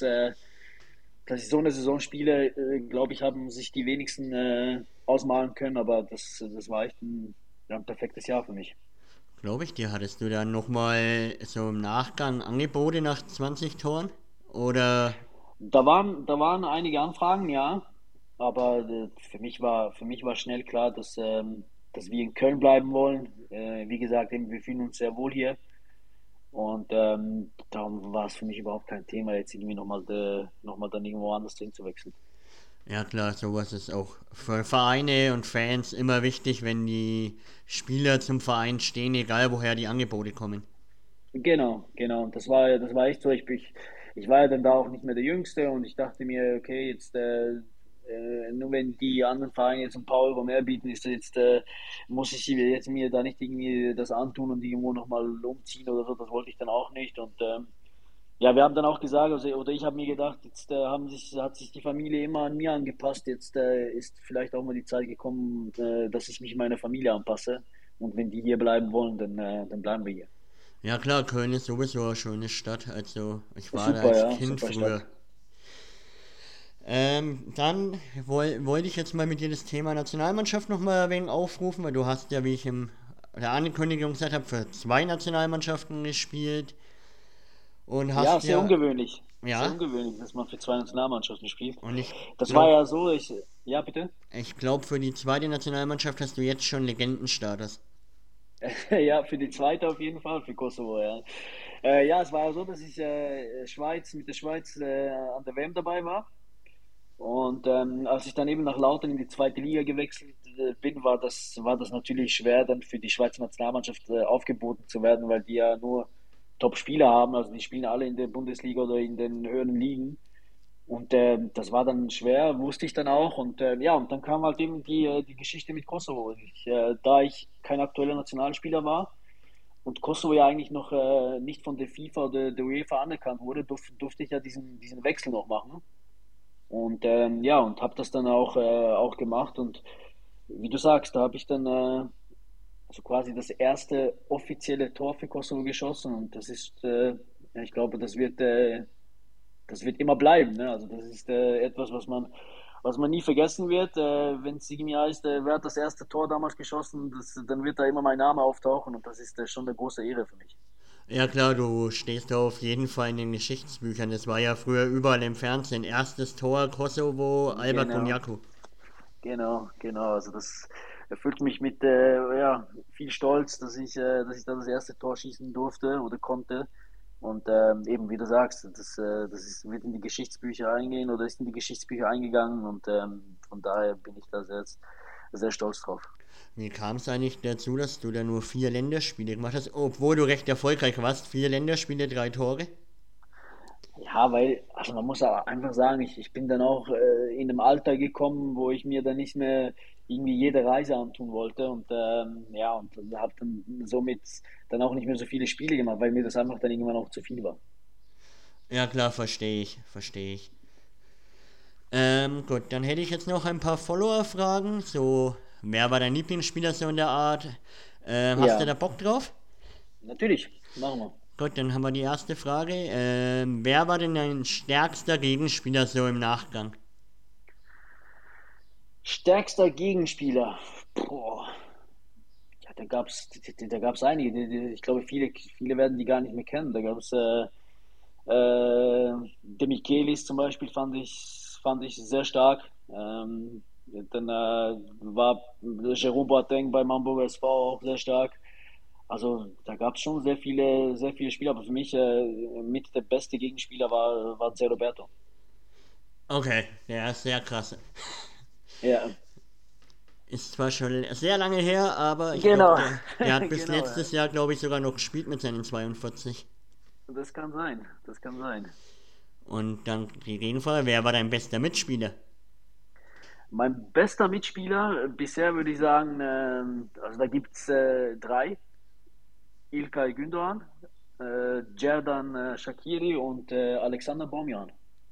dass ich so eine Saison spiele, glaube ich, haben sich die wenigsten ausmalen können, aber das war echt ein perfektes Jahr für mich. Glaube ich dir, hattest du dann nochmal so im Nachgang Angebote nach 20 Toren? Oder, Da waren einige Anfragen, ja, aber für mich war schnell klar, dass wir in Köln bleiben wollen. Wie gesagt, eben, wir fühlen uns sehr wohl hier und darum war es für mich überhaupt kein Thema, jetzt irgendwie nochmal dann irgendwo anders hinzuwechseln. ja klar, sowas ist auch für Vereine und Fans immer wichtig, wenn die Spieler zum Verein stehen, egal woher die Angebote kommen. Genau, genau. Und das war echt so. Ich war ja dann da auch nicht mehr der Jüngste und ich dachte mir, okay, jetzt nur wenn die anderen Vereine jetzt ein paar Euro mehr bieten, muss ich jetzt mir da nicht irgendwie das antun und irgendwo nochmal umziehen oder so. Das wollte ich dann auch nicht. Und ja, wir haben dann auch gesagt, also, oder ich habe mir gedacht, jetzt hat sich die Familie immer an mir angepasst. Jetzt ist vielleicht auch mal die Zeit gekommen, dass ich mich meiner Familie anpasse. Und wenn die hier bleiben wollen, dann bleiben wir hier. Ja klar, Köln ist sowieso eine schöne Stadt, also ich war da Super, als ja, Kind super früher. Stadt. Dann wollte ich jetzt mal mit dir das Thema Nationalmannschaft nochmal ein wenig aufrufen, weil du hast ja, wie ich in der Ankündigung gesagt habe, für zwei Nationalmannschaften gespielt und Ja, hast sehr ja, ungewöhnlich. Sehr ja, ungewöhnlich, dass man für zwei Nationalmannschaften spielt. und ich Das war glaube, ja so, ja, bitte? ich glaube, für die zweite Nationalmannschaft hast du jetzt schon Legendenstatus. Ja, für die zweite auf jeden Fall, für Kosovo, ja. Ja, es war ja so, dass ich mit der Schweiz an der WM dabei war. Und als ich dann eben nach Lautern in die zweite Liga gewechselt bin, war das natürlich schwer, dann für die Schweizer Nationalmannschaft aufgeboten zu werden, weil die ja nur Top-Spieler haben. Also die spielen alle in der Bundesliga oder in den höheren Ligen. Und das war dann schwer, wusste ich dann auch. Und ja, und dann kam halt eben die Geschichte mit Kosovo. Da ich kein aktueller Nationalspieler war und Kosovo ja eigentlich noch nicht von der FIFA oder der UEFA anerkannt wurde, durfte ich ja diesen Wechsel noch machen. Und ja, und habe das dann auch gemacht. Und wie du sagst, da habe ich dann also quasi das erste offizielle Tor für Kosovo geschossen. Und ja, ich glaube, das wird immer bleiben. Ne? Also das ist etwas, was man nie vergessen wird. Wenn es irgendwie heißt, wer hat das erste Tor damals geschossen, dann wird da immer mein Name auftauchen und das ist schon eine große Ehre für mich. Ja klar, du stehst da auf jeden Fall in den Geschichtsbüchern. Das war ja früher überall im Fernsehen. Erstes Tor Kosovo, Albert Genau, Bunyaku. genau, genau. Also das erfüllt mich mit ja, viel Stolz, dass ich da das erste Tor schießen durfte oder konnte. Und eben, wie du sagst, wird in die Geschichtsbücher eingehen oder ist in die Geschichtsbücher eingegangen und von daher bin ich da sehr, sehr stolz drauf. Wie kam es eigentlich dazu, dass du da nur 4 Länderspiele gemacht hast, obwohl du recht erfolgreich warst? 4 Länderspiele, 3 Tore? Ja, weil, also man muss auch einfach sagen, ich bin dann auch in einem Alter gekommen, wo ich mir dann nicht mehr irgendwie jede Reise antun wollte und ja, und habe dann somit dann auch nicht mehr so viele Spiele gemacht, weil mir das einfach dann irgendwann auch zu viel war. Ja klar, verstehe ich, verstehe ich. Gut, dann hätte ich jetzt noch ein paar Follower-Fragen. So, wer war dein Lieblingsspieler so in der Art? Hast du Ja, da Bock drauf? natürlich, machen wir. Gut, dann haben wir die erste Frage. Wer war denn dein stärkster Gegenspieler so im Nachgang? Stärkster Gegenspieler. Boah. Ja, da gab's einige. Ich glaube, viele werden die gar nicht mehr kennen. Da gab es De Michelis zum Beispiel, fand ich sehr stark. Dann war Jerome Boateng beim Hamburger SV auch sehr stark. Also da gab es schon sehr viele Spieler, aber für mich mit der beste Gegenspieler war Zé Roberto. Okay, der ist sehr krass. Ja, Ist zwar schon sehr lange her, aber ich glaube, genau. der hat bis Genau, ja. letztes Jahr, glaube ich, sogar noch gespielt mit seinen 42. Das kann sein, das kann sein. Und dann die Gegenfrage, wer war dein bester Mitspieler? Mein bester Mitspieler bisher würde ich sagen, also da gibt es drei. İlkay Gündoğan, Xherdan Shaqiri und Alexander Baumgarten.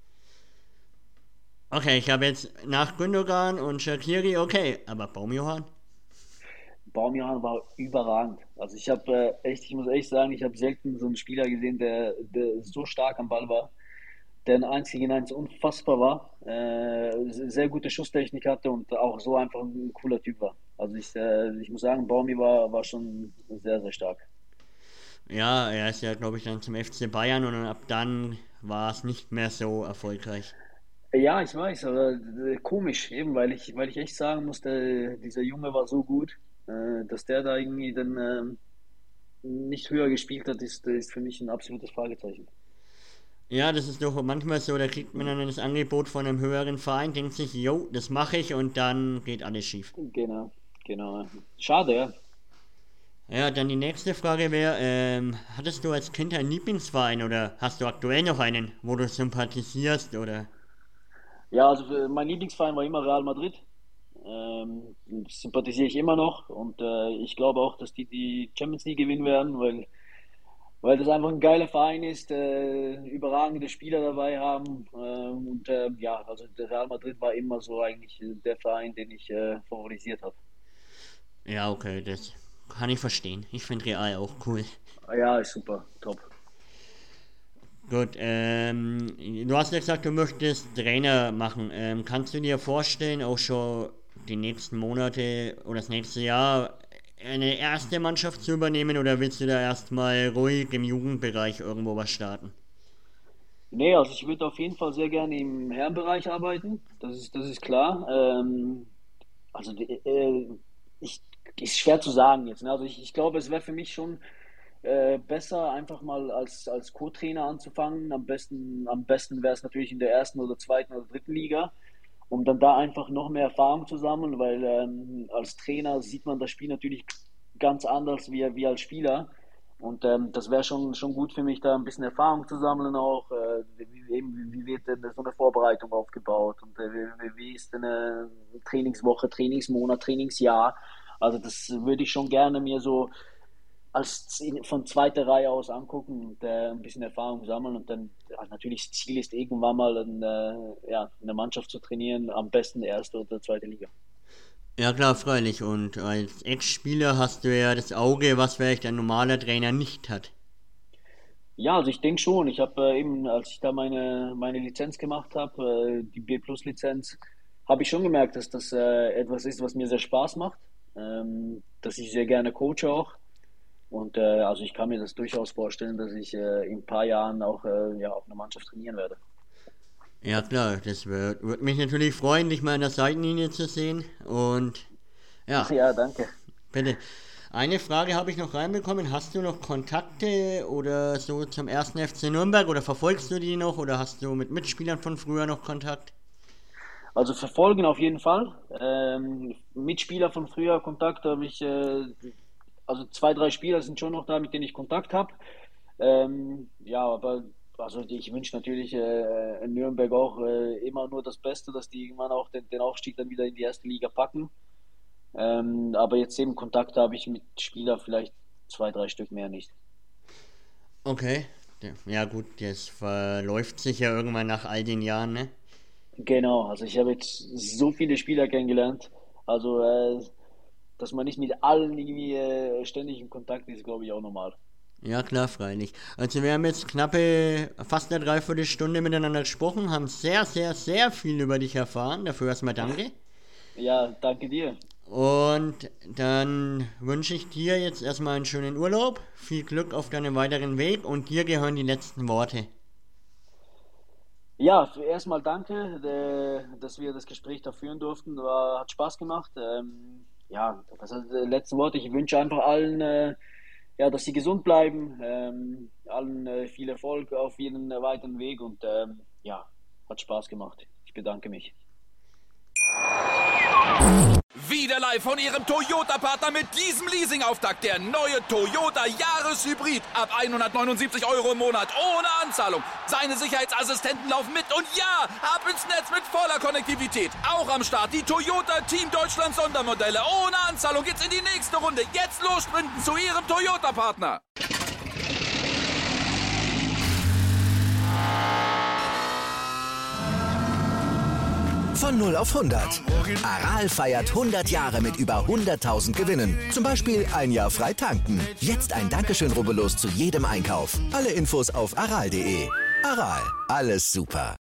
Okay, ich habe jetzt nach Gündogan und Shaqiri, okay, aber Baumjohann? Baumgarten war überragend. Also ich muss echt sagen, ich habe selten so einen Spieler gesehen, der so stark am Ball war, der ein 1 gegen 1 unfassbar war, sehr gute Schusstechnik hatte und auch so einfach ein cooler Typ war. Also ich muss sagen, Baumi war schon sehr, sehr stark. Ja, er ist ja, glaube ich, dann zum FC Bayern und ab dann war es nicht mehr so erfolgreich. Ja, ich weiß, aber komisch, eben, weil ich echt sagen muss, dieser Junge war so gut, dass der da irgendwie dann nicht höher gespielt hat, ist für mich ein absolutes Fragezeichen. Ja, das ist doch manchmal so, da kriegt man dann das Angebot von einem höheren Verein, denkt sich, jo, das mache ich und dann geht alles schief. Genau, genau. Schade, ja. Ja, dann die nächste Frage wäre, hattest du als Kind einen Lieblingsverein oder hast du aktuell noch einen, wo du sympathisierst oder? Ja, also mein Lieblingsverein war immer Real Madrid. Sympathisiere ich immer noch und ich glaube auch, dass die Champions League gewinnen werden, weil das einfach ein geiler Verein ist, überragende Spieler dabei haben und ja, also der Real Madrid war immer so eigentlich der Verein, den ich favorisiert habe. Ja, okay, das kann ich verstehen. Ich finde Real auch cool. Ja, ist super, top. Gut, du hast ja gesagt, du möchtest Trainer machen. Kannst du dir vorstellen, auch schon die nächsten Monate oder das nächste Jahr eine erste Mannschaft zu übernehmen oder willst du da erstmal ruhig im Jugendbereich irgendwo was starten? Nee, also ich würde auf jeden Fall sehr gerne im Herrenbereich arbeiten, das ist klar. Also ich, ist schwer zu sagen jetzt. Ne? Also ich glaube, es wäre für mich schon besser, einfach mal als Co-Trainer anzufangen. Am besten wäre es natürlich in der ersten oder zweiten oder dritten Liga, um dann da einfach noch mehr Erfahrung zu sammeln, weil als Trainer sieht man das Spiel natürlich ganz anders wie als Spieler. Und das wäre schon gut für mich, da ein bisschen Erfahrung zu sammeln auch. Wie wird denn so eine Vorbereitung aufgebaut und wie ist denn eine Trainingswoche, Trainingsmonat, Trainingsjahr? Also das würde ich schon gerne mir so von zweiter Reihe aus angucken und ein bisschen Erfahrung sammeln und dann natürlich das Ziel ist irgendwann mal ja, eine Mannschaft zu trainieren, am besten erste oder zweite Liga. Ja klar, freilich. Und als Ex-Spieler hast du ja das Auge, was vielleicht ein normaler Trainer nicht hat. Ja, also ich denke schon. Ich habe eben, als ich da meine Lizenz gemacht habe, die B-Plus-Lizenz, habe ich schon gemerkt, dass das etwas ist, was mir sehr Spaß macht, dass ich sehr gerne coache auch. Und also ich kann mir das durchaus vorstellen, dass ich in ein paar Jahren auch ja, auf einer Mannschaft trainieren werde. Ja klar, das wird mich natürlich freuen, dich mal an der Seitenlinie zu sehen. Und ja, Ja, danke. bitte. Eine Frage habe ich noch reinbekommen. Hast du noch Kontakte oder so zum ersten FC Nürnberg oder verfolgst du die noch oder hast du mit Mitspielern von früher noch Kontakt? Also verfolgen auf jeden Fall. Mitspieler von früher Kontakt habe ich, also zwei, drei Spieler sind schon noch da, mit denen ich Kontakt habe. Ja, aber also ich wünsche natürlich in Nürnberg auch immer nur das Beste, dass die irgendwann auch den Aufstieg dann wieder in die erste Liga packen. Aber jetzt eben Kontakt habe ich mit Spielern vielleicht zwei, drei Stück mehr nicht. Okay. Ja gut, das verläuft sich ja irgendwann nach all den Jahren, ne? Genau, also ich habe jetzt so viele Spieler kennengelernt. Also, dass man nicht mit allen irgendwie ständig in Kontakt ist, glaube ich auch normal. Ja klar, freilich. Also wir haben jetzt knappe, fast eine Dreiviertelstunde miteinander gesprochen, haben sehr, sehr, sehr viel über dich erfahren. Dafür erstmal danke. Ja, danke dir. Und dann wünsche ich dir jetzt erstmal einen schönen Urlaub, viel Glück auf deinem weiteren Weg und dir gehören die letzten Worte. Ja, Ja, erstmal danke, dass wir das Gespräch da führen durften. Hat Spaß gemacht. Ja, das ist das letzte Wort. Ich wünsche einfach allen, ja, dass sie gesund bleiben, allen viel Erfolg auf ihren weiteren Weg und ja, hat Spaß gemacht. Ich bedanke mich. Wieder live von Ihrem Toyota-Partner mit diesem Leasing-Auftakt. Der neue Toyota Jahreshybrid. Ab 179 € im Monat. Ohne Anzahlung. Seine Sicherheitsassistenten laufen mit. Und ja, ab ins Netz mit voller Konnektivität. Auch am Start die Toyota Team Deutschland Sondermodelle. Ohne Anzahlung geht's in die nächste Runde. Jetzt los sprinten zu Ihrem Toyota-Partner. Von 0 auf 100. Aral feiert 100 Jahre mit über 100.000 Gewinnen. Zum Beispiel ein Jahr frei tanken. Jetzt ein Dankeschön, rubbellos zu jedem Einkauf. Alle Infos auf aral.de. Aral, alles super.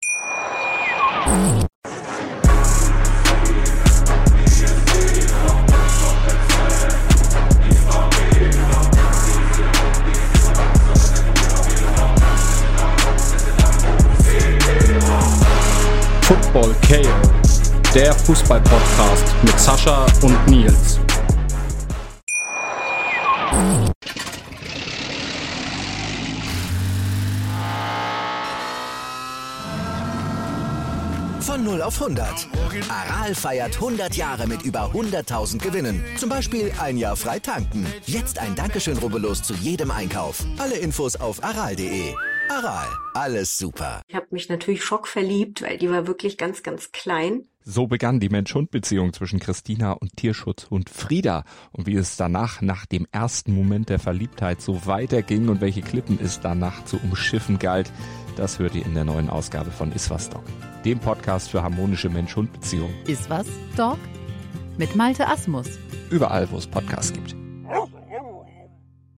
Football KO, der Fußball-Podcast mit Sascha und Nils. Von 0 auf 100. Aral feiert 100 Jahre mit über 100.000 Gewinnen. Zum Beispiel ein Jahr frei tanken. Jetzt ein Dankeschön, rubbellos zu jedem Einkauf. Alle Infos auf aral.de. Aral, alles super. Ich habe mich natürlich schockverliebt, weil die war wirklich ganz, ganz klein. So begann die Mensch-Hund-Beziehung zwischen Christina und Tierschutzhund Frieda. Und wie es danach, nach dem ersten Moment der Verliebtheit, so weiterging und welche Klippen es danach zu umschiffen galt, das hört ihr in der neuen Ausgabe von Iswas Dog, dem Podcast für harmonische Mensch-Hund-Beziehungen. Iswas Dog? Mit Malte Asmus. Überall, wo es Podcasts gibt.